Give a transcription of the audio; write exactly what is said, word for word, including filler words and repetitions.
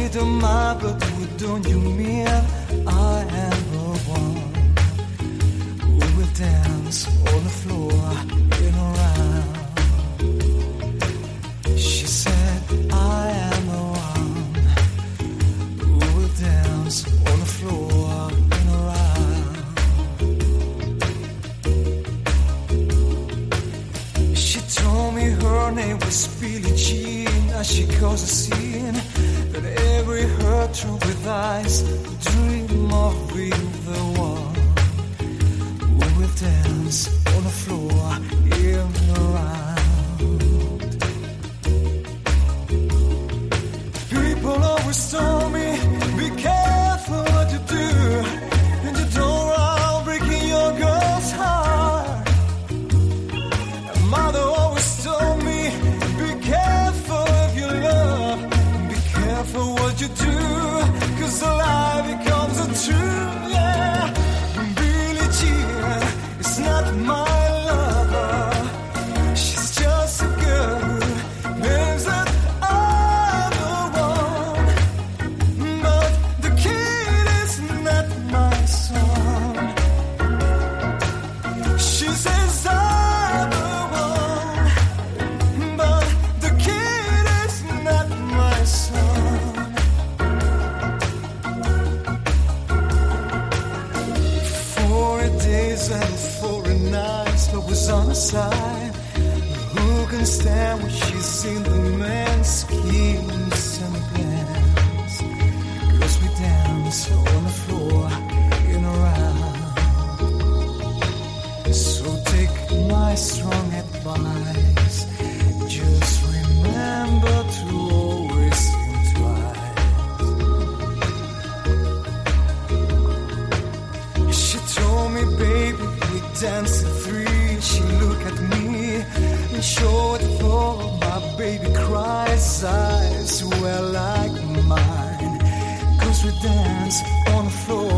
little ma, but don't you mean I am the one who will dance on the floor in a round? She said I am the one who will dance on the floor in a round. She told me her name was Billie Jean, as she caused a scene that every hurt through with eyes dream of being the one who will dance on the floor in the round. People always told me, be careful what you do, and you don't run breaking your girl's heart. And mother always told me, be careful of your love, be careful what you do, cause the lie becomes a truth, yeah. Billie Jean is not my lover, she's just a girl who names that I'm the one, but the kid is not my son. She says I'm the one, but the kid is not my son. Four days and four nights, but was on her side. Who can stand when she's seen the man's schemes and plans? Cause we dance on the floor in a round. So take my strong advice, just remember to always think twice. She told me, baby, we dance at three. She looked at me and showed for my baby cries. Eyes were like mine, cause we dance on the floor